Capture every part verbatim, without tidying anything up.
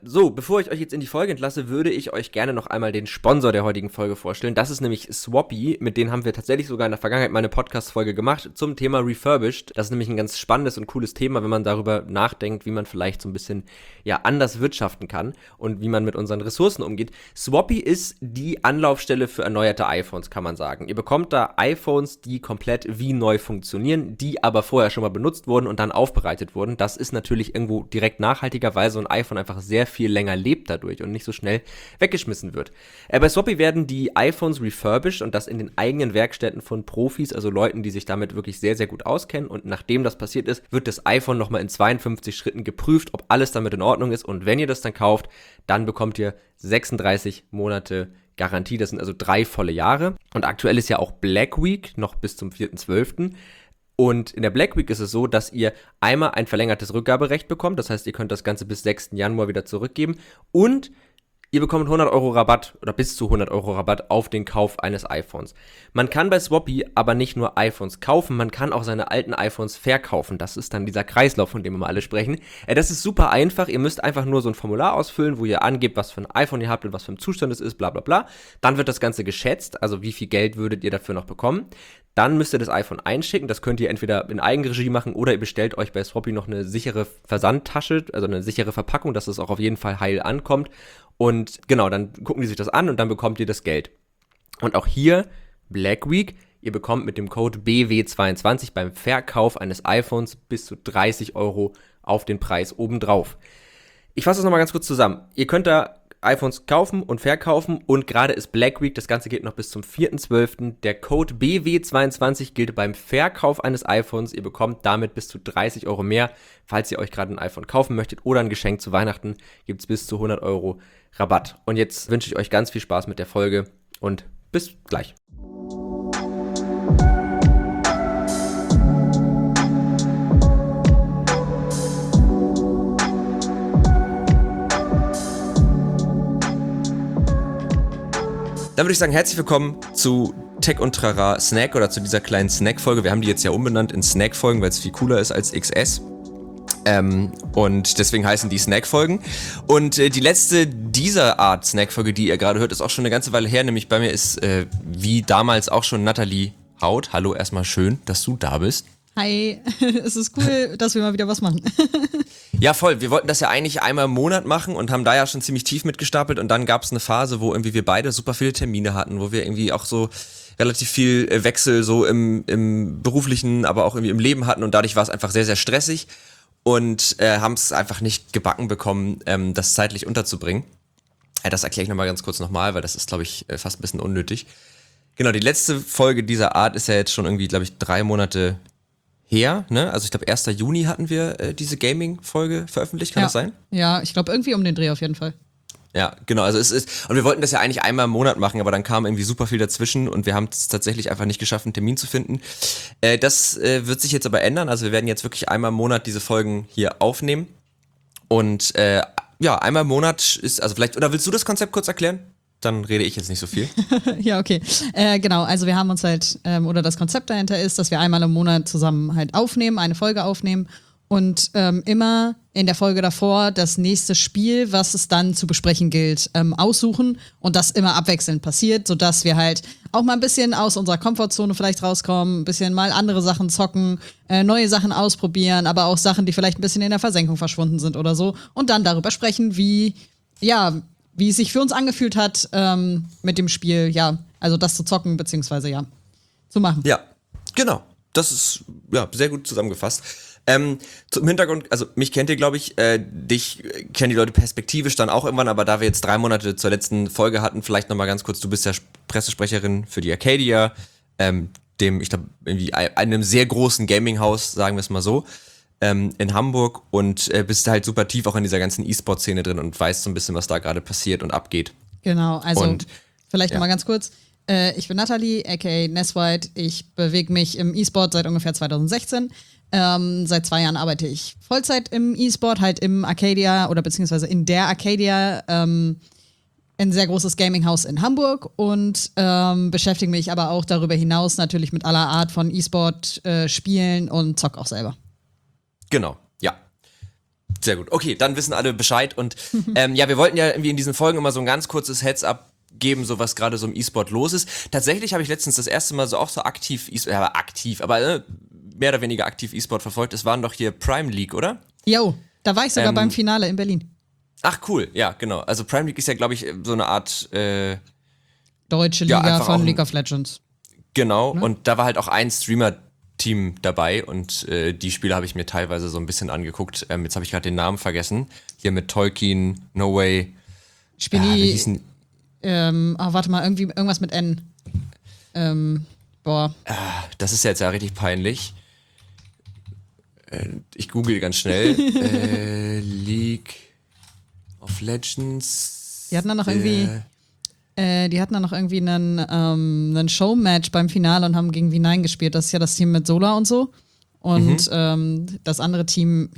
So, bevor ich euch jetzt in die Folge entlasse, würde ich euch gerne noch einmal den Sponsor der heutigen Folge vorstellen. Das ist nämlich Swappy, mit denen haben wir tatsächlich sogar in der Vergangenheit mal eine Podcast-Folge gemacht zum Thema Refurbished. Das ist nämlich ein ganz spannendes und cooles Thema, wenn man darüber nachdenkt, wie man vielleicht so ein bisschen ja anders wirtschaften kann und wie man mit unseren Ressourcen umgeht. Swappy ist die Anlaufstelle für erneuerte iPhones, kann man sagen. Ihr bekommt da iPhones, die komplett wie neu funktionieren, die aber vorher schon mal benutzt wurden und dann aufbereitet wurden. Das ist natürlich irgendwo direkt nachhaltiger, weil so ein iPhone einfach sehr viel länger lebt dadurch und nicht so schnell weggeschmissen wird. Äh, bei Swappy werden die iPhones refurbished und das in den eigenen Werkstätten von Profis, also Leuten, die sich damit wirklich sehr, sehr gut auskennen, und nachdem das passiert ist, wird das iPhone nochmal in zweiundfünfzig Schritten geprüft, ob alles damit in Ordnung ist, und wenn ihr das dann kauft, dann bekommt ihr sechsunddreißig Monate Garantie, das sind also drei volle Jahre, und aktuell ist ja auch Black Week, noch bis zum vierten zwölften Und in der Black Week ist es so, dass ihr einmal ein verlängertes Rückgaberecht bekommt. Das heißt, ihr könnt das Ganze bis sechsten Januar wieder zurückgeben. Und ihr bekommt hundert Euro Rabatt oder bis zu hundert Euro Rabatt auf den Kauf eines iPhones. Man kann bei Swappy aber nicht nur iPhones kaufen, man kann auch seine alten iPhones verkaufen. Das ist dann dieser Kreislauf, von dem wir mal alle sprechen. Äh, das ist super einfach. Ihr müsst einfach nur so ein Formular ausfüllen, wo ihr angebt, was für ein iPhone ihr habt und was für ein Zustand es ist, bla bla bla. Dann wird das Ganze geschätzt, also wie viel Geld würdet ihr dafür noch bekommen. Dann müsst ihr das iPhone einschicken. Das könnt ihr entweder in Eigenregie machen oder ihr bestellt euch bei Swappy noch eine sichere Versandtasche, also eine sichere Verpackung, dass es auch auf jeden Fall heil ankommt. Und genau, dann gucken die sich das an und dann bekommt ihr das Geld. Und auch hier, Black Week, ihr bekommt mit dem Code B W zweiundzwanzig beim Verkauf eines iPhones bis zu dreißig Euro auf den Preis obendrauf. Ich fasse das nochmal ganz kurz zusammen. Ihr könnt da iPhones kaufen und verkaufen, und gerade ist Black Week, das Ganze geht noch bis zum vierten zwölften Der Code B W zweiundzwanzig gilt beim Verkauf eines iPhones. Ihr bekommt damit bis zu dreißig Euro mehr. Falls ihr euch gerade ein iPhone kaufen möchtet oder ein Geschenk zu Weihnachten, gibt es bis zu hundert Euro Rabatt. Und jetzt wünsche ich euch ganz viel Spaß mit der Folge und bis gleich. Dann würde ich sagen, herzlich willkommen zu Tech und Trara Snack oder zu dieser kleinen Snack-Folge. Wir haben die jetzt ja umbenannt in Snack-Folgen, weil es viel cooler ist als X S. Ähm, und deswegen heißen die Snack-Folgen. Und äh, die letzte dieser Art Snack-Folge, die ihr gerade hört, ist auch schon eine ganze Weile her. Nämlich bei mir ist, äh, wie damals auch schon, Nathalie Haut. Hallo, erstmal schön, dass du da bist. Hi, es ist cool, dass wir mal wieder was machen. Ja, voll. Wir wollten das ja eigentlich einmal im Monat machen und haben da ja schon ziemlich tief mitgestapelt. Und dann gab es eine Phase, wo irgendwie wir beide super viele Termine hatten, wo wir irgendwie auch so relativ viel Wechsel so im, im beruflichen, aber auch irgendwie im Leben hatten. Und dadurch war es einfach sehr, sehr stressig und äh, haben es einfach nicht gebacken bekommen, ähm, das zeitlich unterzubringen. Äh, das erkläre ich nochmal ganz kurz nochmal, weil das ist, glaube ich, fast ein bisschen unnötig. Genau, die letzte Folge dieser Art ist ja jetzt schon irgendwie, glaube ich, drei Monate her, ne? Also ich glaube, ersten Juni hatten wir äh, diese Gaming-Folge veröffentlicht, kann ja. das sein? Ja, ich glaube irgendwie um den Dreh auf jeden Fall. Ja, genau, also es ist, und wir wollten das ja eigentlich einmal im Monat machen, aber dann kam irgendwie super viel dazwischen und wir haben es tatsächlich einfach nicht geschafft, einen Termin zu finden. Äh, das äh, wird sich jetzt aber ändern, also wir werden jetzt wirklich einmal im Monat diese Folgen hier aufnehmen und äh, ja, einmal im Monat ist, also vielleicht, oder willst du das Konzept kurz erklären? Dann rede ich jetzt nicht so viel. Ja, okay. Äh, genau, also wir haben uns halt, ähm, oder das Konzept dahinter ist, dass wir einmal im Monat zusammen halt aufnehmen, eine Folge aufnehmen und ähm, immer in der Folge davor das nächste Spiel, was es dann zu besprechen gilt, ähm, aussuchen und das immer abwechselnd passiert, sodass wir halt auch mal ein bisschen aus unserer Komfortzone vielleicht rauskommen, ein bisschen mal andere Sachen zocken, äh, neue Sachen ausprobieren, aber auch Sachen, die vielleicht ein bisschen in der Versenkung verschwunden sind oder so, und dann darüber sprechen, wie, ja, wie es sich für uns angefühlt hat, ähm, mit dem Spiel, ja, also das zu zocken, beziehungsweise, ja, zu machen. Ja, genau. Das ist, ja, sehr gut zusammengefasst. Ähm, zum Hintergrund, also mich kennt ihr, glaube ich, äh, dich kennen die Leute perspektivisch dann auch irgendwann, aber da wir jetzt drei Monate zur letzten Folge hatten, vielleicht nochmal ganz kurz, du bist ja Pressesprecherin für die Arcadia, ähm, dem, ich glaube, irgendwie einem sehr großen Gaming-Haus, sagen wir es mal so, ähm, in Hamburg, und äh, bist halt super tief auch in dieser ganzen E-Sport-Szene drin und weißt so ein bisschen, was da gerade passiert und abgeht. Genau, also und, vielleicht ja. nochmal ganz kurz. Äh, ich bin Nathalie, aka Neswhite. Ich bewege mich im E-Sport seit ungefähr zweitausendsechzehn. Ähm, seit zwei Jahren arbeite ich Vollzeit im E-Sport, halt im Arcadia oder beziehungsweise in der Arcadia, ähm, ein sehr großes Gaming-Haus in Hamburg, und ähm, beschäftige mich aber auch darüber hinaus natürlich mit aller Art von E-Sport-Spielen äh, und zock auch selber. Genau, ja. Sehr gut. Okay, dann wissen alle Bescheid. Und ähm, ja, wir wollten ja irgendwie in diesen Folgen immer so ein ganz kurzes Heads-up geben, so was gerade so im E-Sport los ist. Tatsächlich habe ich letztens das erste Mal so auch so aktiv, e ja, aktiv, aber äh, mehr oder weniger aktiv E-Sport verfolgt. Es waren doch hier Prime League, oder? Jo, da war ich sogar ähm, beim Finale in Berlin. Ach cool, ja, genau. Also Prime League ist ja, glaube ich, so eine Art äh, Deutsche Liga ja, von League of Legends. Genau, ne? Und da war halt auch ein Streamer-Team dabei und äh, die Spiele habe ich mir teilweise so ein bisschen angeguckt. Ähm, jetzt habe ich gerade den Namen vergessen. Hier mit Tolkien, No Way. Spinny. Ah, ähm, oh, warte mal, irgendwie irgendwas mit N. Ähm, boah. Ah, das ist jetzt ja richtig peinlich. Äh, ich google ganz schnell. äh, League of Legends. Die hatten dann noch irgendwie. Äh, die hatten dann noch irgendwie einen, ähm, einen Showmatch beim Finale und haben gegen V neun gespielt. Das ist ja das Team mit Sola und so. Und mhm. ähm, das andere Team.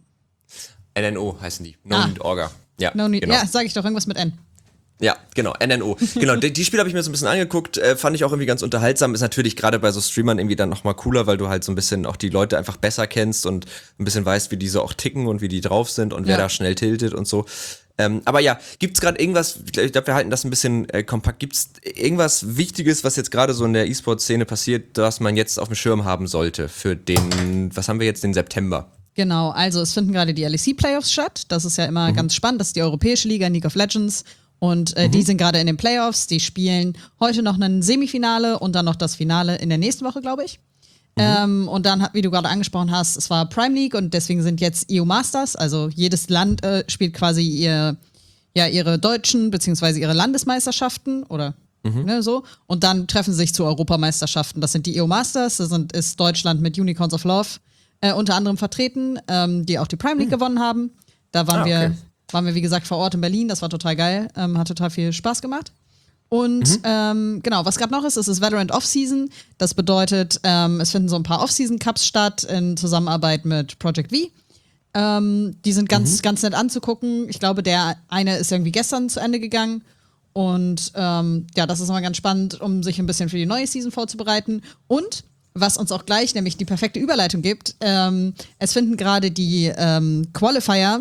N N O heißen die. No ah. Need Orga. Ja, no need, genau. Ja, sag ich doch, irgendwas mit N. Ja, genau, N N O. Genau, die, die Spiele habe ich mir so ein bisschen angeguckt, äh, fand ich auch irgendwie ganz unterhaltsam. Ist natürlich gerade bei so Streamern irgendwie dann nochmal cooler, weil du halt so ein bisschen auch die Leute einfach besser kennst und ein bisschen weißt, wie die so auch ticken und wie die drauf sind und wer ja. da schnell tiltet und so. Ähm, aber ja, gibt's gerade irgendwas, ich glaube, wir halten das ein bisschen äh, kompakt, gibt's irgendwas Wichtiges, was jetzt gerade so in der E-Sport-Szene passiert, was man jetzt auf dem Schirm haben sollte für den, was haben wir jetzt, den September? Genau, also es finden gerade die L E C-Playoffs statt. Das ist ja immer mhm. ganz spannend, das ist die Europäische Liga in League of Legends. Und äh, mhm. die sind gerade in den Playoffs, die spielen heute noch ein Semifinale und dann noch das Finale in der nächsten Woche, glaube ich. Mhm. Ähm, und dann, wie du gerade angesprochen hast, es war Prime League und deswegen sind jetzt E U Masters, also jedes Land äh, spielt quasi ihr, ja, ihre deutschen beziehungsweise ihre Landesmeisterschaften oder mhm. ne, so. Und dann treffen sie sich zu Europameisterschaften. Das sind die E U Masters, da sind, ist Deutschland mit Unicorns of Love äh, unter anderem vertreten, ähm, die auch die Prime League mhm. gewonnen haben. Da waren ah, okay. wir... Waren wir, wie gesagt, vor Ort in Berlin. Das war total geil. Ähm, hat total viel Spaß gemacht. Und mhm. ähm, genau, was gerade noch ist, ist das Valorant Off-Season. Das bedeutet, ähm, es finden so ein paar Off-Season-Cups statt in Zusammenarbeit mit Project V. Ähm, die sind ganz, mhm. ganz nett anzugucken. Ich glaube, der eine ist irgendwie gestern zu Ende gegangen. Und ähm, ja, das ist immer ganz spannend, um sich ein bisschen für die neue Season vorzubereiten. Und was uns auch gleich nämlich die perfekte Überleitung gibt, ähm, es finden gerade die ähm, Qualifier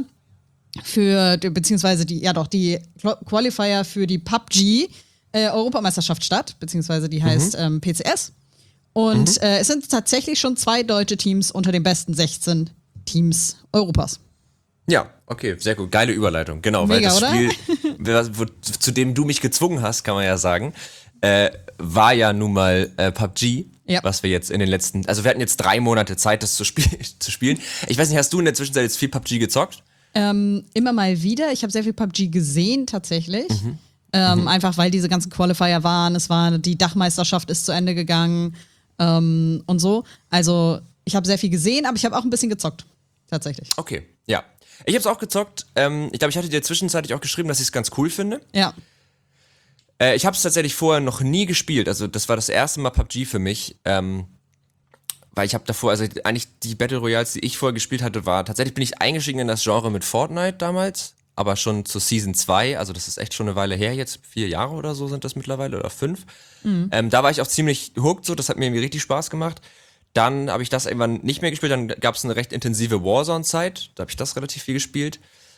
für, beziehungsweise die, ja doch, die Qualifier für die P U B G äh, Europameisterschaft statt, beziehungsweise die heißt mhm. ähm, P C S. Und mhm. äh, es sind tatsächlich schon zwei deutsche Teams unter den besten sechzehn Teams Europas. Ja, okay, sehr gut. Geile Überleitung, genau. Mega, weil das Spiel, wo, zu dem du mich gezwungen hast, kann man ja sagen, äh, war ja nun mal äh, P U B G. Ja. Was wir jetzt in den letzten, also wir hatten jetzt drei Monate Zeit, das zu, spiel zu spielen. Ich weiß nicht, hast du in der Zwischenzeit jetzt viel P U B G gezockt? Ähm, immer mal wieder. Ich habe sehr viel P U B G gesehen, tatsächlich. Mhm. Ähm, mhm. Einfach, weil diese ganzen Qualifier waren. Es war, die Dachmeisterschaft ist zu Ende gegangen ähm, und so. Also, ich habe sehr viel gesehen, aber ich habe auch ein bisschen gezockt. Tatsächlich. Okay, ja. Ich habe es auch gezockt. Ähm, ich glaube, ich hatte dir zwischenzeitlich auch geschrieben, dass ich es ganz cool finde. Ja. Äh, ich habe es tatsächlich vorher noch nie gespielt. Also, das war das erste Mal P U B G für mich. Ähm, Weil ich habe davor, also eigentlich die Battle Royals, die ich vorher gespielt hatte, war, tatsächlich bin ich eingestiegen in das Genre mit Fortnite damals, aber schon zur Season zwei, also das ist echt schon eine Weile her, jetzt vier Jahre oder so sind das mittlerweile, oder fünf. Mhm. Ähm, da war ich auch ziemlich hooked, so, das hat mir irgendwie richtig Spaß gemacht. Dann habe ich das irgendwann nicht mehr gespielt, dann gab es eine recht intensive Warzone-Zeit, da habe ich das relativ viel gespielt.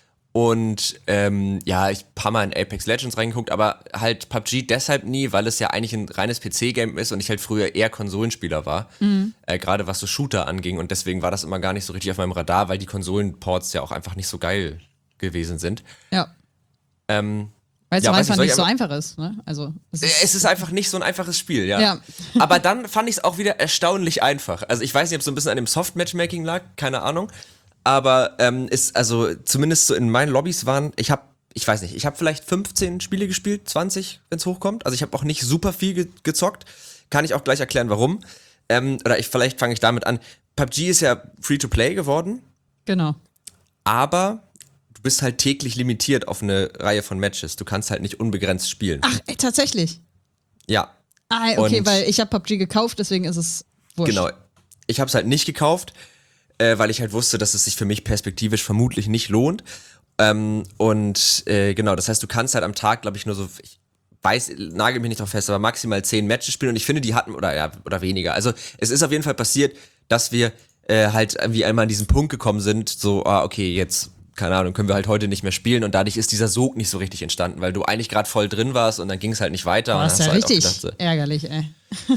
Und ähm, ja, ich ein paar Mal in Apex Legends reingeguckt, aber halt P U B G deshalb nie, weil es ja eigentlich ein reines P C-Game ist und ich halt früher eher Konsolenspieler war, mhm. äh, gerade was so Shooter anging und deswegen war das immer gar nicht so richtig auf meinem Radar, weil die Konsolenports ja auch einfach nicht so geil gewesen sind. Ja. Ähm, weil es ja, einfach nicht, nicht so einfach ist, ne? Also es ist, es ist einfach nicht so ein einfaches Spiel, ja. ja. Aber dann fand ich es auch wieder erstaunlich einfach. Also ich weiß nicht, ob es so ein bisschen an dem Soft-Matchmaking lag, keine Ahnung. Aber ähm, ist, also zumindest so in meinen Lobbys waren, ich habe, ich weiß nicht, ich habe vielleicht fünfzehn Spiele gespielt, zwanzig, wenn es hochkommt. Also ich habe auch nicht super viel ge gezockt. Kann ich auch gleich erklären, warum. Ähm, oder ich, vielleicht fange ich damit an. P U B G ist ja Free-to-Play geworden. Genau. Aber du bist halt täglich limitiert auf eine Reihe von Matches. Du kannst halt nicht unbegrenzt spielen. Ach, ey, tatsächlich? Ja. Ah, okay, und weil ich habe P U B G gekauft, deswegen ist es wurscht. Genau. Ich habe es halt nicht gekauft. Äh, weil ich halt wusste, dass es sich für mich perspektivisch vermutlich nicht lohnt. Ähm, und äh, genau, das heißt, du kannst halt am Tag, glaube ich, nur so, ich weiß, nagel mich nicht drauf fest, aber maximal zehn Matches spielen und ich finde, die hatten, oder ja, oder weniger. Also es ist auf jeden Fall passiert, dass wir äh, halt irgendwie einmal an diesen Punkt gekommen sind, so, ah, okay, jetzt, keine Ahnung, können wir halt heute nicht mehr spielen und dadurch ist dieser Sog nicht so richtig entstanden, weil du eigentlich gerade voll drin warst und dann ging es halt nicht weiter. Boah, und das ist ja hast du halt richtig auch gedacht, so, ärgerlich, ey.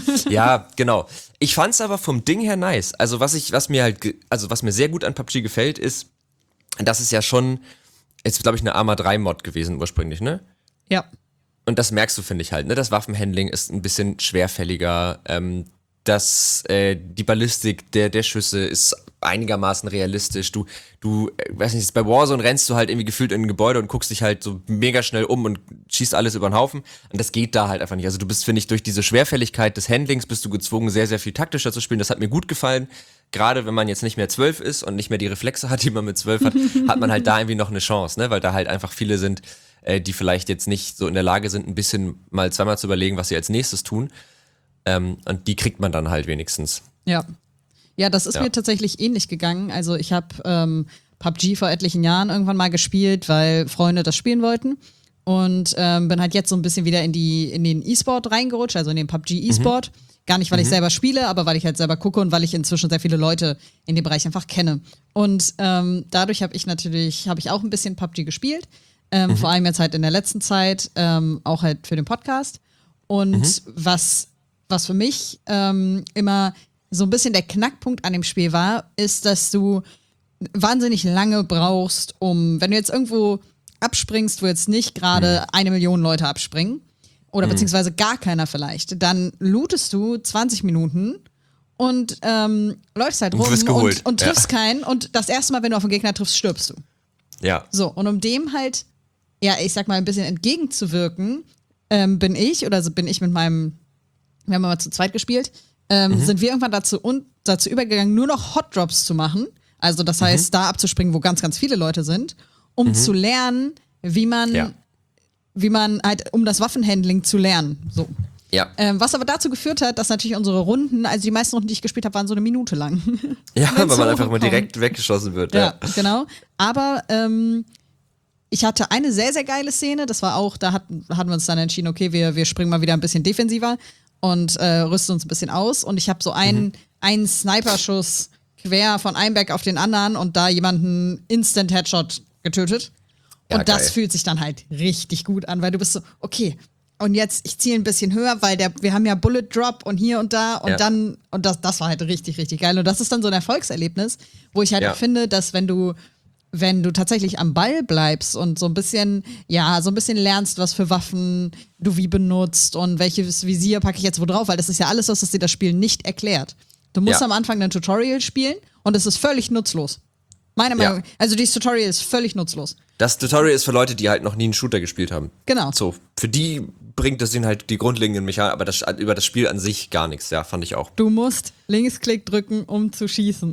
ja, genau. Ich fand's aber vom Ding her nice. Also was ich, was mir halt, ge- also was mir sehr gut an P U B G gefällt, ist, das ist ja schon, jetzt glaube ich eine Arma drei Mod gewesen ursprünglich, ne? Ja. Und das merkst du, finde ich halt, ne? Das Waffenhandling ist ein bisschen schwerfälliger. Ähm, das, äh, die Ballistik der, der Schüsse ist einigermaßen realistisch. Du, du, äh, weiß nicht, bei Warzone rennst du halt irgendwie gefühlt in ein Gebäude und guckst dich halt so mega schnell um und schießt alles über den Haufen. Und das geht da halt einfach nicht. Also du bist, finde ich, durch diese Schwerfälligkeit des Handlings bist du gezwungen, sehr, sehr viel taktischer zu spielen. Das hat mir gut gefallen. Gerade wenn man jetzt nicht mehr zwölf ist und nicht mehr die Reflexe hat, die man mit zwölf hat, hat man halt da irgendwie noch eine Chance, ne? Weil da halt einfach viele sind, äh, die vielleicht jetzt nicht so in der Lage sind, ein bisschen mal zweimal zu überlegen, was sie als nächstes tun. Ähm, und die kriegt man dann halt wenigstens. Ja. Ja, das ist Ja. mir tatsächlich ähnlich gegangen. Also ich habe ähm, P U B G vor etlichen Jahren irgendwann mal gespielt, weil Freunde das spielen wollten. Und ähm, bin halt jetzt so ein bisschen wieder in, die, in den E-Sport reingerutscht, also in den P U B G E-Sport. Mhm. Gar nicht, weil ich selber spiele, aber weil ich halt selber gucke und weil ich inzwischen sehr viele Leute in dem Bereich einfach kenne. Und ähm, dadurch habe ich natürlich, habe ich auch ein bisschen P U B G gespielt. Ähm, mhm. Vor allem jetzt halt in der letzten Zeit, ähm, auch halt für den Podcast. Und mhm. was, was für mich ähm, immer so ein bisschen der Knackpunkt an dem Spiel war, ist, dass du wahnsinnig lange brauchst, um, wenn du jetzt irgendwo abspringst, wo jetzt nicht gerade mhm. eine Million Leute abspringen, oder mhm. beziehungsweise gar keiner vielleicht, dann lootest du zwanzig Minuten und ähm, läufst halt rum und, und triffst ja. keinen und das erste Mal, wenn du auf einen Gegner triffst, stirbst du. Ja. So, und um dem halt, ja, ich sag mal, ein bisschen entgegenzuwirken, ähm, bin ich, oder so bin ich mit meinem, wir haben mal zu zweit gespielt, ähm, mhm. sind wir irgendwann dazu, und, dazu übergegangen, nur noch Hot Drops zu machen. Also das heißt, mhm. da abzuspringen, wo ganz, ganz viele Leute sind, um mhm. zu lernen, wie man, ja. wie man halt, um das Waffenhandling zu lernen. So. Ja. Ähm, was aber dazu geführt hat, dass natürlich unsere Runden, also die meisten Runden, die ich gespielt habe, waren so eine Minute lang. Ja, weil man einfach mal direkt weggeschossen wird. Ja, ja. genau. Aber ähm, ich hatte eine sehr, sehr geile Szene. Das war auch, da hatten, hatten wir uns dann entschieden, okay, wir, wir springen mal wieder ein bisschen defensiver und äh, rüsten uns ein bisschen aus. Und ich habe so einen, mhm. einen Sniper-Schuss quer von einem Berg auf den anderen und da jemanden Instant-Headshot getötet. Und ja, das geil. Fühlt sich dann halt richtig gut an, weil du bist so, okay, und jetzt, ich ziehe ein bisschen höher, weil der, wir haben ja Bullet Drop und hier und da und ja. dann, und das, das war halt richtig, richtig geil. Und das ist dann so ein Erfolgserlebnis, wo ich halt ja. finde, dass wenn du, wenn du tatsächlich am Ball bleibst und so ein bisschen, ja, so ein bisschen lernst, was für Waffen du wie benutzt und welches Visier packe ich jetzt wo drauf, weil das ist ja alles, was das dir das Spiel nicht erklärt. Du musst ja. am Anfang ein Tutorial spielen und es ist völlig nutzlos. Meine Meinung, ja. also dieses Tutorial ist völlig nutzlos. Das Tutorial ist für Leute, die halt noch nie einen Shooter gespielt haben. Genau. So, für die bringt das ihnen halt die grundlegenden Mechaniken, aber das, über das Spiel an sich gar nichts, ja, fand ich auch. Du musst Linksklick drücken, um zu schießen.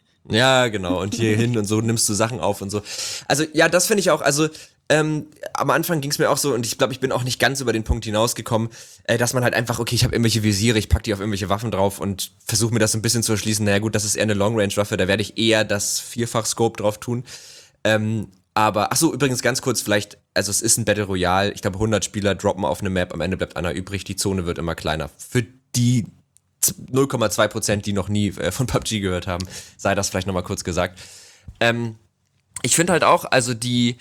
Ja, genau, und hier hin und so nimmst du Sachen auf und so. Also, ja, das finde ich auch, also, ähm, am Anfang ging es mir auch so, und ich glaube, ich bin auch nicht ganz über den Punkt hinausgekommen, äh, dass man halt einfach, okay, ich habe irgendwelche Visiere, ich pack die auf irgendwelche Waffen drauf und versuche mir das ein bisschen zu erschließen. Naja gut, das ist eher eine Long-Range-Waffe, da werde ich eher das Vierfach-Scope drauf tun. Ähm, aber, ach so, übrigens ganz kurz vielleicht, also es ist ein Battle Royale, ich glaube hundert Spieler droppen auf eine Map, am Ende bleibt einer übrig, die Zone wird immer kleiner. Für die null Komma zwei Prozent, die noch nie äh, von P U B G gehört haben, sei das vielleicht nochmal kurz gesagt. Ähm, ich finde halt auch, also die,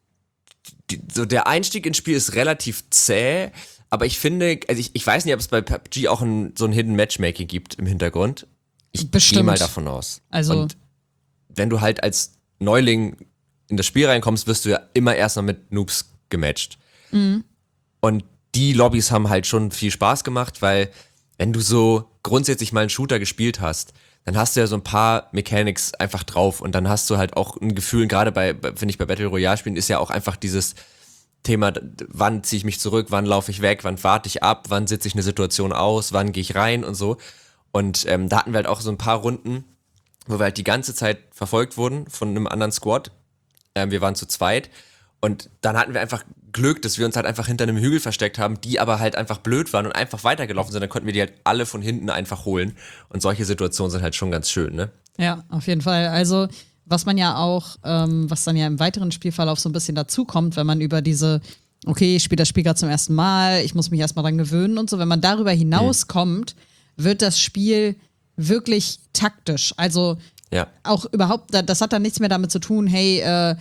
die, so der Einstieg ins Spiel ist relativ zäh, aber ich finde, also ich, ich weiß nicht, ob es bei P U B G auch ein, so ein Hidden Matchmaking gibt im Hintergrund. Ich gehe mal davon aus. Also und wenn du halt als Neuling in das Spiel reinkommst, wirst du ja immer erstmal mit Noobs gematcht. Mhm. Und die Lobbys haben halt schon viel Spaß gemacht, weil wenn du so grundsätzlich mal einen Shooter gespielt hast, dann hast du ja so ein paar Mechanics einfach drauf und dann hast du halt auch ein Gefühl, gerade bei, finde ich, bei Battle Royale Spielen ist ja auch einfach dieses Thema, wann ziehe ich mich zurück, wann laufe ich weg, wann warte ich ab, wann sitze ich eine Situation aus, wann gehe ich rein und so. Und ähm, da hatten wir halt auch so ein paar Runden, wo wir halt die ganze Zeit verfolgt wurden von einem anderen Squad. Ähm, wir waren zu zweit. Und dann hatten wir einfach Glück, dass wir uns halt einfach hinter einem Hügel versteckt haben, die aber halt einfach blöd waren und einfach weitergelaufen sind. Dann konnten wir die halt alle von hinten einfach holen. Und solche Situationen sind halt schon ganz schön, ne? Ja, auf jeden Fall. Also, was man ja auch, ähm, was dann ja im weiteren Spielverlauf so ein bisschen dazukommt, wenn man über diese, okay, ich spiele das Spiel gerade zum ersten Mal, ich muss mich erstmal dran gewöhnen und so, wenn man darüber hinauskommt, mhm. wird das Spiel wirklich taktisch. Also Ja. auch überhaupt, das hat dann nichts mehr damit zu tun, hey, äh,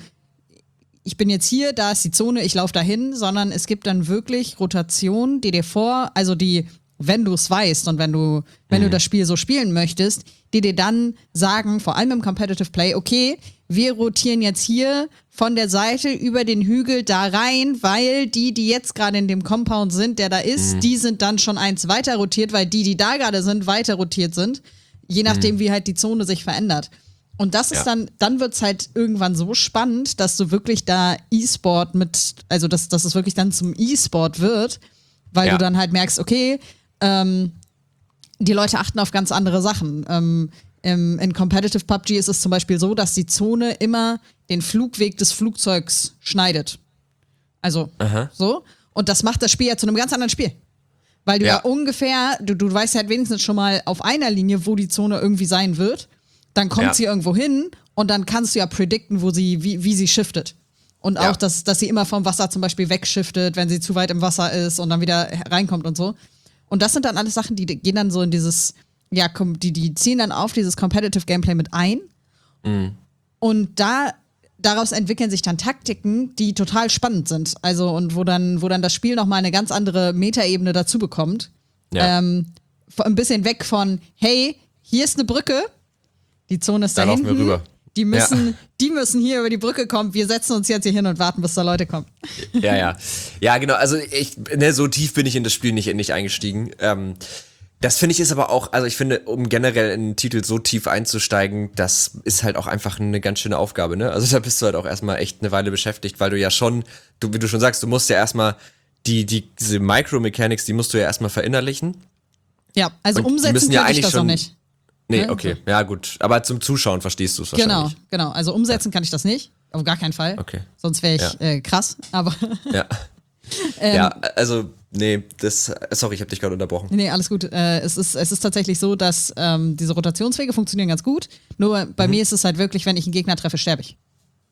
ich bin jetzt hier, da ist die Zone, ich laufe dahin, sondern es gibt dann wirklich Rotationen, die dir vor, also die, wenn du es weißt und wenn du, wenn mhm. du das Spiel so spielen möchtest, die dir dann sagen, vor allem im Competitive Play, okay, wir rotieren jetzt hier von der Seite über den Hügel da rein, weil die, die jetzt gerade in dem Compound sind, der da ist, mhm. die sind dann schon eins weiter rotiert, weil die, die da gerade sind, weiter rotiert sind, je nachdem, mhm. wie halt die Zone sich verändert. Und das ist ja. dann, dann wird's halt irgendwann so spannend, dass du wirklich da E-Sport mit, also dass, dass es wirklich dann zum E-Sport wird, weil ja. du dann halt merkst, okay, ähm, die Leute achten auf ganz andere Sachen. Ähm, im, in Competitive P U B G ist es zum Beispiel so, dass die Zone immer den Flugweg des Flugzeugs schneidet. Also, Aha. so. Und das macht das Spiel ja zu einem ganz anderen Spiel. Weil du ja, ja ungefähr, du, du weißt halt wenigstens schon mal auf einer Linie, wo die Zone irgendwie sein wird. Dann kommt ja. sie irgendwo hin und dann kannst du ja predikten, wo sie, wie, wie sie shiftet. Und auch, ja. dass, dass sie immer vom Wasser zum Beispiel wegshiftet, wenn sie zu weit im Wasser ist und dann wieder reinkommt und so. Und das sind dann alles Sachen, die gehen dann so in dieses, ja, die, die ziehen dann auf dieses Competitive Gameplay mit ein. Mhm. Und da, daraus entwickeln sich dann Taktiken, die total spannend sind. Also, und wo dann, wo dann das Spiel nochmal eine ganz andere Metaebene dazu bekommt. Ja. Ähm, ein bisschen weg von, hey, hier ist eine Brücke, die Zone ist da, da hinten. Wir rüber. Die müssen, ja. die müssen hier über die Brücke kommen. Wir setzen uns jetzt hier hin und warten, bis da Leute kommen. Ja, ja. Ja, genau. Also ich, ne, so tief bin ich in das Spiel nicht, nicht eingestiegen. Ähm, das finde ich ist aber auch, also ich finde, um generell in einen Titel so tief einzusteigen, das ist halt auch einfach eine ganz schöne Aufgabe, ne? Also da bist du halt auch erstmal echt eine Weile beschäftigt, weil du ja schon, du, wie du schon sagst, du musst ja erstmal die, die, diese Micro-Mechanics, die musst du ja erstmal verinnerlichen. Ja, also und umsetzen ja ich das schon, auch nicht. Nee, okay, ja gut. Aber zum Zuschauen verstehst du es Genau, wahrscheinlich. genau. Also umsetzen ja. kann ich das nicht. Auf gar keinen Fall. Okay. Sonst wäre ich ja. äh, krass, aber. Ja. ähm, ja, also, nee, das. Sorry, ich habe dich gerade unterbrochen. Nee, alles gut. Äh, es, ist, es ist tatsächlich so, dass ähm, diese Rotationswege funktionieren ganz gut. Nur bei mhm. mir ist es halt wirklich, wenn ich einen Gegner treffe, sterbe ich.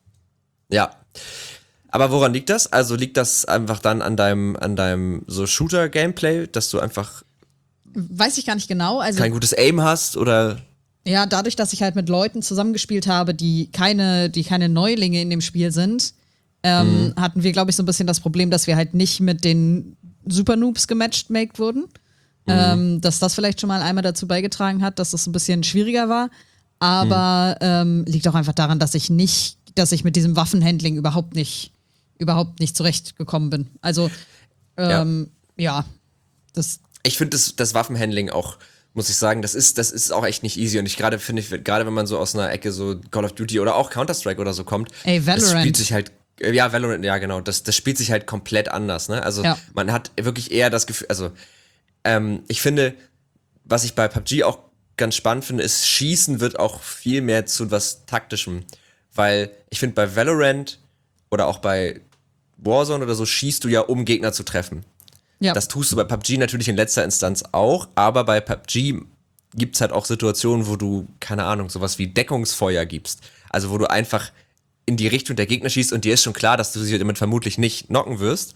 Ja. Aber woran liegt das? Also liegt das einfach dann an deinem, an deinem so Shooter-Gameplay, dass du einfach. Weiß ich gar nicht genau. Also, kein gutes Aim hast oder? Ja, dadurch, dass ich halt mit Leuten zusammengespielt habe, die keine, die keine Neulinge in dem Spiel sind, ähm, mhm. hatten wir, glaube ich, so ein bisschen das Problem, dass wir halt nicht mit den Super-Noobs gematcht-maked wurden. Mhm. Ähm, dass das vielleicht schon mal einmal dazu beigetragen hat, dass es ein bisschen schwieriger war. Aber mhm. ähm, liegt auch einfach daran, dass ich nicht, dass ich mit diesem Waffenhandling überhaupt nicht, überhaupt nicht zurechtgekommen bin. Also, ähm, ja. ja, das. Ich finde das, das Waffenhandling auch, muss ich sagen, das ist, das ist auch echt nicht easy. Und ich gerade finde, ich, gerade wenn man so aus einer Ecke so Call of Duty oder auch Counter-Strike oder so kommt, Ey, Valorant. das spielt sich halt, ja, Valorant, ja genau, das, das spielt sich halt komplett anders, ne? Also ja. man hat wirklich eher das Gefühl, also ähm, ich finde, was ich bei P U B G auch ganz spannend finde, ist, Schießen wird auch viel mehr zu was Taktischem. Weil ich finde, bei Valorant oder auch bei Warzone oder so schießt du ja, um Gegner zu treffen. Ja. Das tust du bei P U B G natürlich in letzter Instanz auch, aber bei P U B G gibt's halt auch Situationen, wo du, keine Ahnung, sowas wie Deckungsfeuer gibst. Also wo du einfach in die Richtung der Gegner schießt und dir ist schon klar, dass du sie damit vermutlich nicht knocken wirst,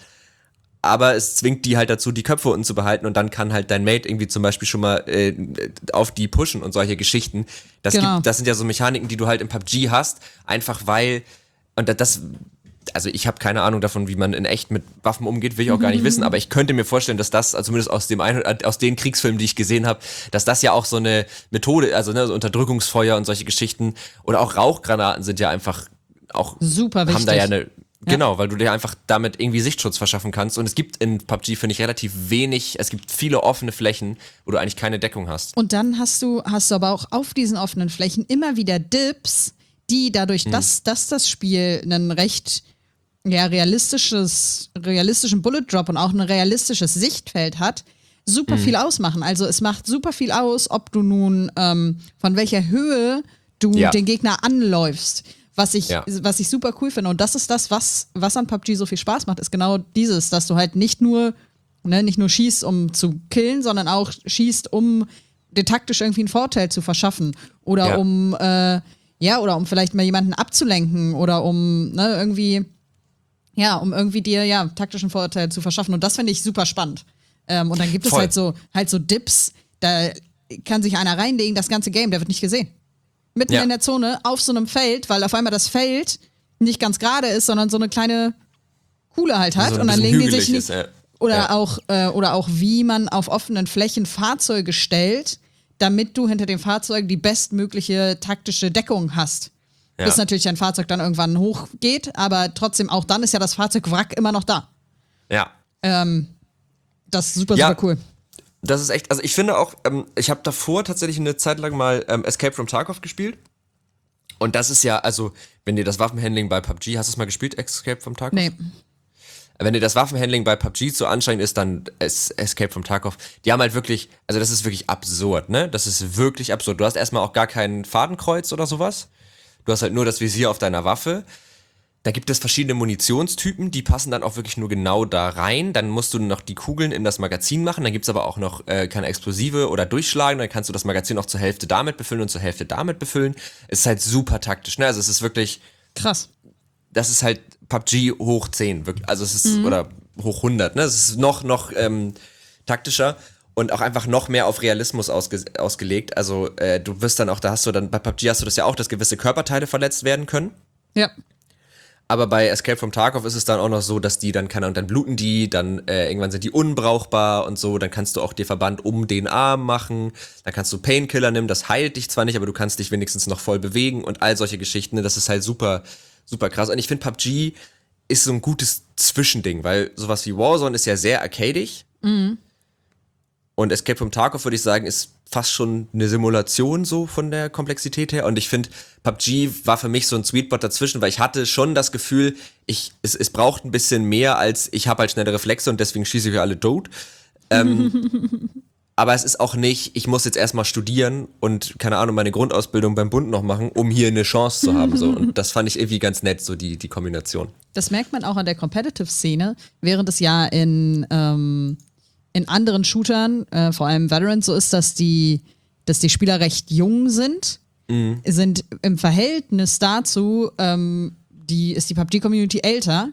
aber es zwingt die halt dazu, die Köpfe unten zu behalten und dann kann halt dein Mate irgendwie zum Beispiel schon mal äh, auf die pushen und solche Geschichten. Das, genau. gibt, das sind ja so Mechaniken, die du halt im P U B G hast, einfach weil, und das... Also ich habe keine Ahnung davon, wie man in echt mit Waffen umgeht, will ich auch gar nicht wissen, aber ich könnte mir vorstellen, dass das, also zumindest aus dem einen, aus den Kriegsfilmen, die ich gesehen habe, dass das ja auch so eine Methode, also ne, so Unterdrückungsfeuer und solche Geschichten oder auch Rauchgranaten sind ja einfach auch super wichtig. Haben da ja eine, ja. Genau, weil du dir einfach damit irgendwie Sichtschutz verschaffen kannst und es gibt in P U B G, finde ich, relativ wenig, es gibt viele offene Flächen, wo du eigentlich keine Deckung hast. Und dann hast du, hast du aber auch auf diesen offenen Flächen immer wieder Dips, die dadurch, hm. dass, dass das Spiel einen recht ja, realistisches, realistischen Bullet Drop und auch ein realistisches Sichtfeld hat, super mhm. viel ausmachen. Also es macht super viel aus, ob du nun ähm, von welcher Höhe du ja. den Gegner anläufst. Was ich, ja. was ich super cool finde. Und das ist das, was, was an P U B G so viel Spaß macht, ist genau dieses, dass du halt nicht nur, ne, nicht nur schießt, um zu killen, sondern auch schießt, um dir taktisch irgendwie einen Vorteil zu verschaffen. Oder ja. um, äh, ja, oder um vielleicht mal jemanden abzulenken oder um, ne, irgendwie Ja, um irgendwie dir ja taktischen Vorteil zu verschaffen. Und das finde ich super spannend. Ähm, und dann gibt es Voll. halt so halt so Dips. Da kann sich einer reinlegen, das ganze Game, der wird nicht gesehen. Mitten Ja. in der Zone, auf so einem Feld, weil auf einmal das Feld nicht ganz gerade ist, sondern so eine kleine Kuhle halt hat. So ein und dann bisschen legen die sich hügelig nicht. ist, ja. Oder, Ja. auch, äh, oder auch, wie man auf offenen Flächen Fahrzeuge stellt, damit du hinter dem Fahrzeug die bestmögliche taktische Deckung hast. Ja. Bis natürlich dein Fahrzeug dann irgendwann hochgeht, aber trotzdem auch dann ist ja das Fahrzeugwrack immer noch da. Ja. Ähm, das ist super, Ja. super cool. Das ist echt, also ich finde auch, ähm, ich habe davor tatsächlich eine Zeit lang mal ähm, Escape from Tarkov gespielt. Und das ist ja, also, wenn dir das Waffenhandling bei P U B G, hast du es mal gespielt, Escape from Tarkov? Nee. Wenn dir das Waffenhandling bei P U B G zu anstrengend ist, dann es Escape from Tarkov. Die haben halt wirklich, also das ist wirklich absurd, ne? Das ist wirklich absurd. Du hast erstmal auch gar kein Fadenkreuz oder sowas. Du hast halt nur das Visier auf deiner Waffe. Da gibt es verschiedene Munitionstypen, die passen dann auch wirklich nur genau da rein. Dann musst du noch die Kugeln in das Magazin machen. Dann gibt's aber auch noch äh, keine Explosive oder Durchschlagen. Dann kannst du das Magazin auch zur Hälfte damit befüllen und zur Hälfte damit befüllen. Es ist halt super taktisch, ne? Also es ist wirklich, Krass. das ist halt P U B G hoch zehn, wirklich. Also es ist, oder hoch hundert, ne? Es ist noch, noch ähm, taktischer. Und auch einfach noch mehr auf Realismus ausge ausgelegt. Also äh, du wirst dann auch, da hast du dann, bei P U B G hast du das ja auch, dass gewisse Körperteile verletzt werden können. Ja. Aber bei Escape from Tarkov ist es dann auch noch so, dass die dann, keine Ahnung, dann bluten die, dann äh, irgendwann sind die unbrauchbar und so, dann kannst du auch dir Verband um den Arm machen, dann kannst du Painkiller nehmen, das heilt dich zwar nicht, aber du kannst dich wenigstens noch voll bewegen und all solche Geschichten, ne? Das ist halt super, super krass. Und ich finde, P U B G ist so ein gutes Zwischending, weil sowas wie Warzone ist ja sehr arcadig. Mhm. Und Escape from Tarkov, würde ich sagen, ist fast schon eine Simulation so von der Komplexität her. Und ich finde, P U B G war für mich so ein Sweetspot dazwischen, weil ich hatte schon das Gefühl, ich, es, es braucht ein bisschen mehr als ich habe halt schnelle Reflexe und deswegen schieße ich alle tot. Ähm, aber es ist auch nicht, ich muss jetzt erstmal studieren und, keine Ahnung, meine Grundausbildung beim Bund noch machen, um hier eine Chance zu haben. So. Und das fand ich irgendwie ganz nett, so die, die Kombination. Das merkt man auch an der Competitive-Szene, während es ja in, ähm, in anderen Shootern, äh, vor allem Valorant, so ist, dass die, dass die Spieler recht jung sind, mhm. sind im Verhältnis dazu, ähm, die, ist die P U B G-Community älter.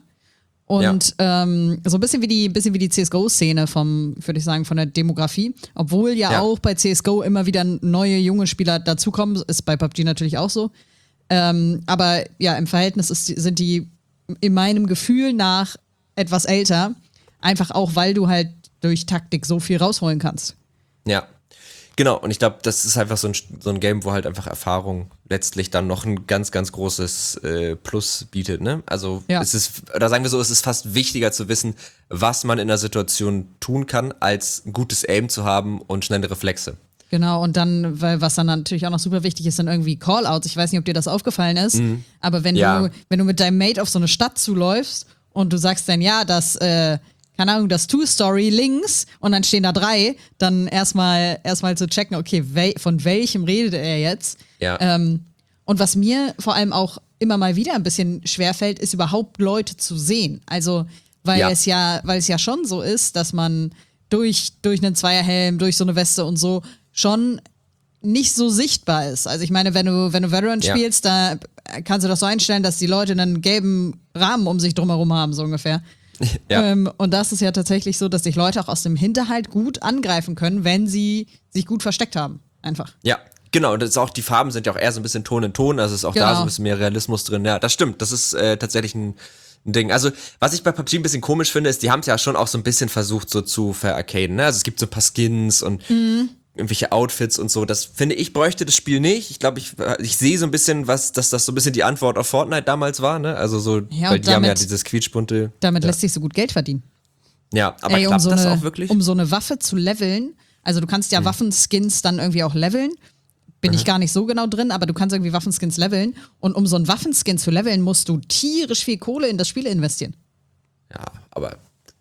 Und ja. ähm, so ein bisschen wie die, bisschen wie die C S G O-Szene vom, würde ich sagen, von der Demografie. Obwohl ja, ja auch bei C S G O immer wieder neue junge Spieler dazukommen, ist bei P U B G natürlich auch so. Ähm, aber ja, im Verhältnis ist, sind die in meinem Gefühl nach etwas älter. Einfach auch, weil du halt durch Taktik so viel rausholen kannst. Ja, genau. Und ich glaube, das ist einfach so ein, so ein Game, wo halt einfach Erfahrung letztlich dann noch ein ganz, ganz großes äh, Plus bietet, ne? Also ja. es ist, oder sagen wir so, es ist fast wichtiger zu wissen, was man in einer Situation tun kann, als ein gutes Aim zu haben und schnelle Reflexe. Genau, und dann, weil was dann natürlich auch noch super wichtig ist, sind irgendwie Callouts. Ich weiß nicht, ob dir das aufgefallen ist, mhm. aber wenn ja. du, wenn du mit deinem Mate auf so eine Stadt zuläufst und du sagst dann, ja, das, äh, keine Ahnung, das Two-Story links und dann stehen da drei, dann erstmal erstmal zu checken, okay, wel- von welchem redet er jetzt? Ja. Ähm, und was mir vor allem auch immer mal wieder ein bisschen schwerfällt, ist überhaupt Leute zu sehen. Also, weil ja. es ja, weil es ja schon so ist, dass man durch, durch einen Zweierhelm, durch so eine Weste und so schon nicht so sichtbar ist. Also ich meine, wenn du, wenn du Valorant ja. spielst, da kannst du das so einstellen, dass die Leute einen gelben Rahmen um sich drumherum haben, so ungefähr. Ja. Ähm, und das ist ja tatsächlich so, dass sich Leute auch aus dem Hinterhalt gut angreifen können, wenn sie sich gut versteckt haben. Einfach. Ja, genau. Und das ist auch, die Farben sind ja auch eher so ein bisschen Ton in Ton, also ist auch genau. da so ein bisschen mehr Realismus drin. Ja, das stimmt. Das ist äh, tatsächlich ein, ein Ding. Also, was ich bei P U B G ein bisschen komisch finde, ist, die haben es ja schon auch so ein bisschen versucht, so zu verarcaden, ne? Also es gibt so ein paar Skins und mhm. irgendwelche Outfits und so. Das finde ich, bräuchte das Spiel nicht. Ich glaube, ich, ich sehe so ein bisschen, was, dass das so ein bisschen die Antwort auf Fortnite damals war, ne? Also so, ja, weil die damit, haben ja dieses quietschbunte. Damit ja. lässt sich so gut Geld verdienen. Ja, aber Ey, um klappt so das eine, auch wirklich? Um so eine Waffe zu leveln, also du kannst ja hm. Waffenskins dann irgendwie auch leveln. Bin mhm. ich gar nicht so genau drin, aber du kannst irgendwie Waffenskins leveln. Und um so einen Waffenskin zu leveln, musst du tierisch viel Kohle in das Spiel investieren. Ja, aber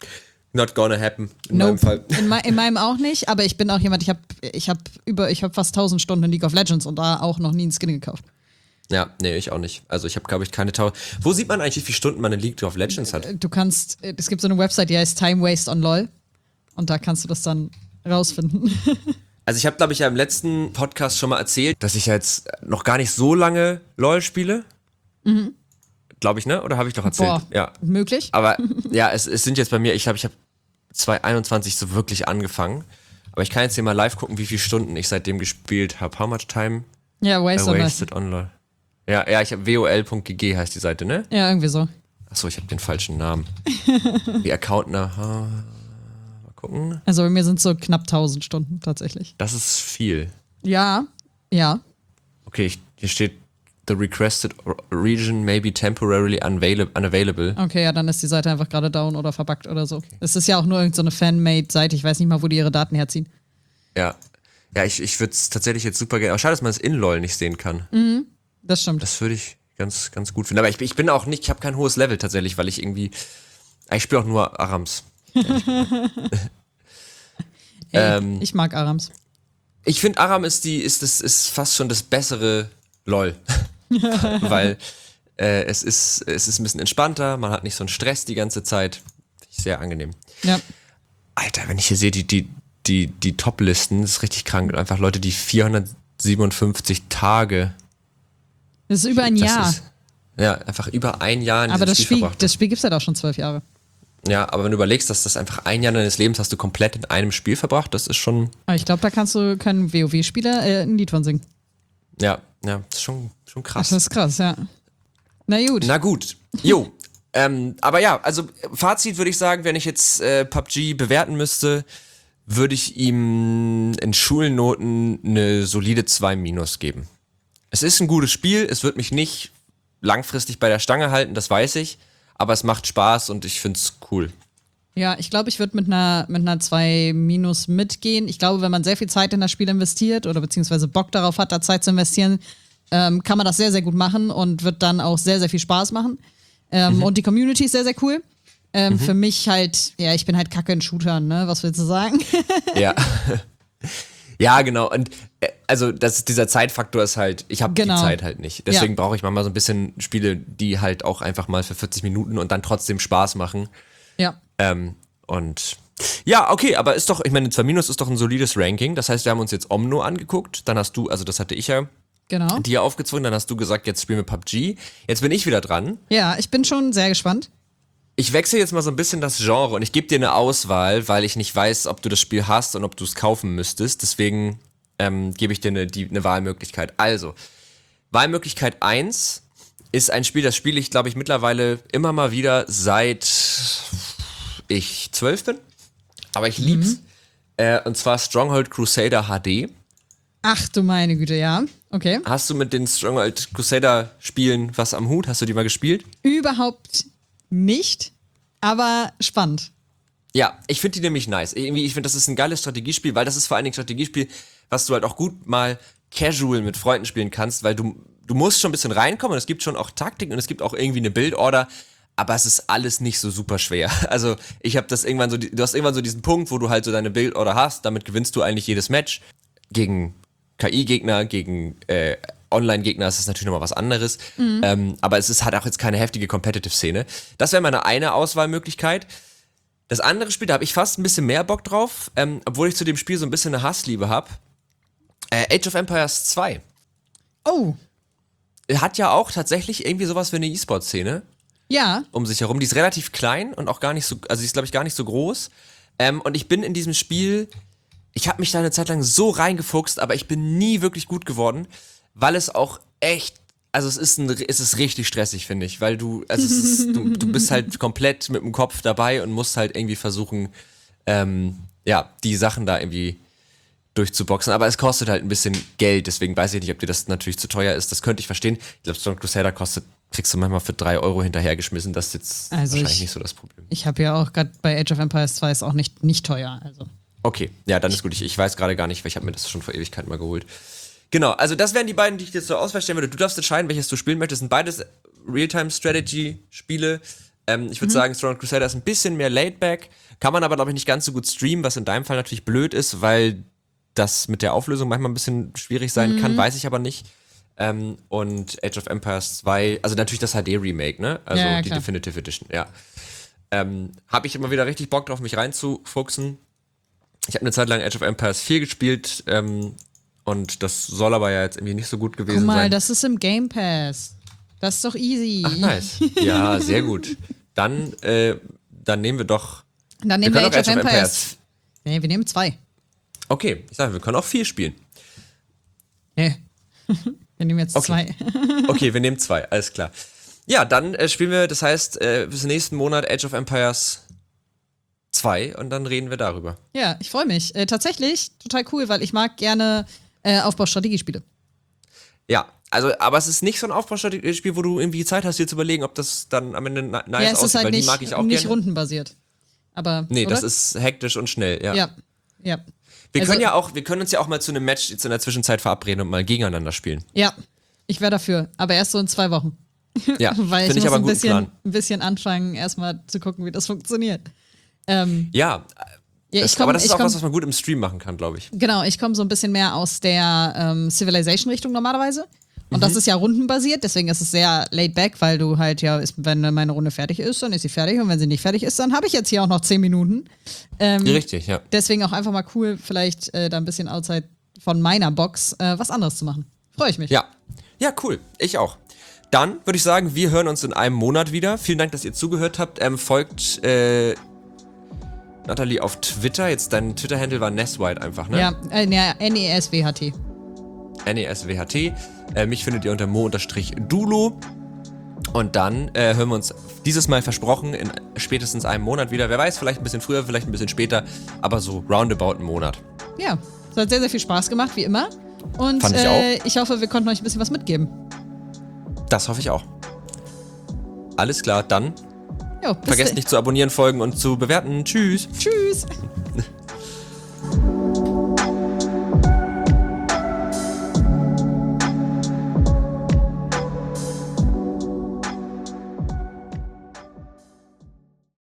not gonna happen in nope. meinem Fall. In, in meinem auch nicht, aber ich bin auch jemand, ich habe ich hab über, ich habe fast tausend Stunden in League of Legends und da auch noch nie einen Skin gekauft. Ja, nee, ich auch nicht. Also ich habe, glaube ich, keine tausend. Wo sieht man eigentlich, wie viele Stunden man in League of Legends hat? Du kannst, es gibt so eine Website, die heißt Time Waste on LOL und da kannst du das dann rausfinden. Also ich habe, glaube ich, ja im letzten Podcast schon mal erzählt, dass ich jetzt noch gar nicht so lange LOL spiele. Mhm. Glaube ich, ne? Oder habe ich doch erzählt? Boah, ja. Möglich. Aber ja, es, es sind jetzt bei mir, ich glaube, ich habe zwanzig einundzwanzig so wirklich angefangen. Aber ich kann jetzt hier mal live gucken, wie viele Stunden ich seitdem gespielt habe. How much time Ja, I Waste on wasted on LoL. Ja, ja, ich habe W O L Punkt G G heißt die Seite, ne? Ja, irgendwie so. Achso, ich habe den falschen Namen. Die Account nach. Mal gucken. Also bei mir sind es so knapp tausend Stunden tatsächlich. Das ist viel. Ja, ja. Okay, ich, hier steht, the requested region may be temporarily unavail- unavailable. Okay, ja, dann ist die Seite einfach gerade down oder verbuggt oder so. Es ist ja auch nur irgendeine so Fan-Made-Seite. Ich weiß nicht mal, wo die ihre Daten herziehen. Ja. Ja, ich, ich würde es tatsächlich jetzt super gerne. Aber schade, dass man es in LoL nicht sehen kann. Mhm, das stimmt. Das würde ich ganz, ganz gut finden. Aber ich, ich bin auch nicht, ich habe kein hohes Level tatsächlich, weil ich irgendwie. Ich spiele auch nur Arams. Ey, ähm, ich mag Arams. Ich finde, Aram ist die, ist das, ist fast schon das bessere LOL. Weil äh, es ist, es ist ein bisschen entspannter, man hat nicht so einen Stress die ganze Zeit. Finde ich sehr angenehm. Ja. Alter, wenn ich hier sehe, die, die, die, die Top-Listen, das ist richtig krank. Einfach Leute, die vierhundertsiebenundfünfzig Tage. Das ist über ein das Jahr. Ist, ja, einfach über ein Jahr in Aber das Spiel, Spiel, verbracht. das Spiel gibt es ja doch schon zwölf Jahre. Ja, aber wenn du überlegst, dass das einfach ein Jahr deines Lebens hast du komplett in einem Spiel verbracht, das ist schon. Aber ich glaube, da kannst du, können WoW-Spieler äh, ein Lied von singen. Ja, ja, das ist schon, schon krass. Das ist krass, ja. Na gut. Na gut. Jo. ähm, aber ja, also Fazit würde ich sagen, wenn ich jetzt äh, P U B G bewerten müsste, würde ich ihm in Schulnoten eine solide zwei minus geben. Es ist ein gutes Spiel, es wird mich nicht langfristig bei der Stange halten, das weiß ich, aber es macht Spaß und ich finde es cool. Ja, ich glaube, ich würde mit einer mit einer zwei minus mitgehen. Ich glaube, wenn man sehr viel Zeit in das Spiel investiert oder beziehungsweise Bock darauf hat, da Zeit zu investieren, ähm, kann man das sehr, sehr gut machen und wird dann auch sehr, sehr viel Spaß machen. Ähm, mhm. Und die Community ist sehr, sehr cool. Ähm, mhm. Für mich halt, ja, ich bin halt kacke in Shootern, ne? Was willst du sagen? Ja. Ja, genau. Und äh, also das, dieser Zeitfaktor ist halt, ich habe genau. die Zeit halt nicht. Deswegen ja. brauche ich manchmal so ein bisschen Spiele, die halt auch einfach mal für vierzig Minuten und dann trotzdem Spaß machen. Ja. Ähm, und ja, okay, aber ist doch, ich meine, zwei minus ist doch ein solides Ranking. Das heißt, wir haben uns jetzt Omno angeguckt. Dann hast du, also das hatte ich ja genau. dir aufgezwungen. Dann hast du gesagt, jetzt spielen wir P U B G. Jetzt bin ich wieder dran. Ja, ich bin schon sehr gespannt. Ich wechsle jetzt mal so ein bisschen das Genre und ich gebe dir eine Auswahl, weil ich nicht weiß, ob du das Spiel hast und ob du es kaufen müsstest. Deswegen ähm, gebe ich dir eine, die, eine Wahlmöglichkeit. Also, Wahlmöglichkeit eins ist ein Spiel, das spiele ich, glaube ich, mittlerweile immer mal wieder, seit ich zwölf bin. Aber ich lieb's. Mhm. Äh, und zwar Stronghold Crusader H D. Ach du meine Güte, ja. Okay. Hast du mit den Stronghold Crusader Spielen was am Hut? Hast du die mal gespielt? Überhaupt nicht, aber spannend. Ja, ich finde die nämlich nice. Irgendwie, ich finde, das ist ein geiles Strategiespiel, weil das ist vor allen Dingen ein Strategiespiel, was du halt auch gut mal casual mit Freunden spielen kannst, weil du, du musst schon ein bisschen reinkommen und es gibt schon auch Taktik und es gibt auch irgendwie eine Build-Order, aber es ist alles nicht so super schwer. Also ich habe das irgendwann so, du hast irgendwann so diesen Punkt, wo du halt so deine Build-Order hast, damit gewinnst du eigentlich jedes Match. Gegen K I-Gegner, gegen äh, Online-Gegner ist das natürlich nochmal was anderes. Mhm. Ähm, aber es ist halt auch jetzt keine heftige Competitive-Szene. Das wäre meine eine Auswahlmöglichkeit. Das andere Spiel, da habe ich fast ein bisschen mehr Bock drauf, ähm, obwohl ich zu dem Spiel so ein bisschen eine Hassliebe habe. Äh, Age of Empires zwei. Oh. Hat ja auch tatsächlich irgendwie sowas wie eine E-Sport-Szene. Ja. Um sich herum. Die ist relativ klein und auch gar nicht so, also die ist, glaube ich, gar nicht so groß. Ähm, und ich bin in diesem Spiel, ich habe mich da eine Zeit lang so reingefuchst, aber ich bin nie wirklich gut geworden, weil es auch echt, also es ist, ein, es ist richtig stressig, finde ich, weil du, also es ist, du, du bist halt komplett mit dem Kopf dabei und musst halt irgendwie versuchen, ähm, ja, die Sachen da irgendwie durchzuboxen, aber es kostet halt ein bisschen Geld, deswegen weiß ich nicht, ob dir das natürlich zu teuer ist, das könnte ich verstehen. Ich glaube, Strong Crusader kostet, kriegst du manchmal für drei Euro hinterhergeschmissen, das ist jetzt also wahrscheinlich ich, nicht so das Problem. Ich habe ja auch gerade bei Age of Empires zwei ist auch nicht, nicht teuer, also. Okay, ja, dann ist gut, ich, ich weiß gerade gar nicht, weil ich habe mir das schon vor Ewigkeiten mal geholt. Genau, also das wären die beiden, die ich dir zur Auswahl stellen würde. Du darfst entscheiden, welches du spielen möchtest. Das sind beides Realtime-Strategy-Spiele. Ähm, ich würde mhm. sagen, Strong Crusader ist ein bisschen mehr laid-back, kann man aber, glaube ich, nicht ganz so gut streamen, was in deinem Fall natürlich blöd ist, weil das mit der Auflösung manchmal ein bisschen schwierig sein mhm. kann, weiß ich aber nicht. Ähm, und Age of Empires zwei, also natürlich das H D-Remake, ne? Also ja, die klar. Definitive Edition, ja. Ähm, habe ich immer wieder richtig Bock drauf, mich reinzufuchsen. Ich habe eine Zeit lang Age of Empires vier gespielt, ähm, und das soll aber ja jetzt irgendwie nicht so gut gewesen sein. Guck mal, sein. das ist im Game Pass. Das ist doch easy. Ach, nice. Ja, sehr gut. Dann, äh, dann nehmen wir doch. Dann nehmen wir, wir Age of Empires. Empires. Nee, wir nehmen zwei. Okay, ich sage, wir können auch viel spielen. Nee. Wir nehmen jetzt Okay. zwei. Okay, wir nehmen zwei, alles klar. Ja, dann äh, spielen wir, das heißt, äh, bis nächsten Monat Age of Empires zwei und dann reden wir darüber. Ja, ich freue mich. Äh, tatsächlich total cool, weil ich mag gerne äh, Aufbaustrategiespiele. Ja, also, aber es ist nicht so ein Aufbaustrategiespiel, wo du irgendwie Zeit hast, dir zu überlegen, ob das dann am Ende nice Ja, es aussieht, ist halt weil die nicht, mag ich auch nicht gerne. rundenbasiert. Aber, Nee, oder? das ist hektisch und schnell, ja. Ja, ja. Wir Also- können ja auch, wir können uns ja auch mal zu einem Match jetzt in der Zwischenzeit verabreden und mal gegeneinander spielen. Ja, ich wäre dafür. Aber erst so in zwei Wochen. Ja, Weil ich finde ich muss aber ein einen guten bisschen, Plan. ein bisschen anfangen, erstmal zu gucken, wie das funktioniert. Ähm, Ja, ja, das, ich komm, aber das ist ich auch komm, was, was man gut im Stream machen kann, glaube ich. Genau, ich komme so ein bisschen mehr aus der ähm, Civilization-Richtung normalerweise. Und Mhm. das ist ja rundenbasiert, deswegen ist es sehr laid back, weil du halt ja, ist, wenn meine Runde fertig ist, dann ist sie fertig. Und wenn sie nicht fertig ist, dann habe ich jetzt hier auch noch zehn Minuten. Ähm, Richtig, ja. Deswegen auch einfach mal cool, vielleicht äh, da ein bisschen outside von meiner Box äh, was anderes zu machen. Freue ich mich. Ja. Ja, cool. Ich auch. Dann würde ich sagen, wir hören uns in einem Monat wieder. Vielen Dank, dass ihr zugehört habt. Ähm, folgt äh, Nathalie auf Twitter. Jetzt dein Twitter-Handle war Neswhite einfach, ne? Ja, äh, ne, N E S W H T. N E S W H T. Äh, mich findet ihr unter mo-dulo. Und dann äh, hören wir uns dieses Mal versprochen in spätestens einem Monat wieder. Wer weiß, vielleicht ein bisschen früher, vielleicht ein bisschen später, aber so roundabout einen Monat. Ja, es hat sehr, sehr viel Spaß gemacht, wie immer. Und Fand ich äh, ich hoffe, wir konnten euch ein bisschen was mitgeben. Das hoffe ich auch. Alles klar, dann Jo, bis vergesst dann. nicht zu abonnieren, folgen und zu bewerten. Tschüss. Tschüss.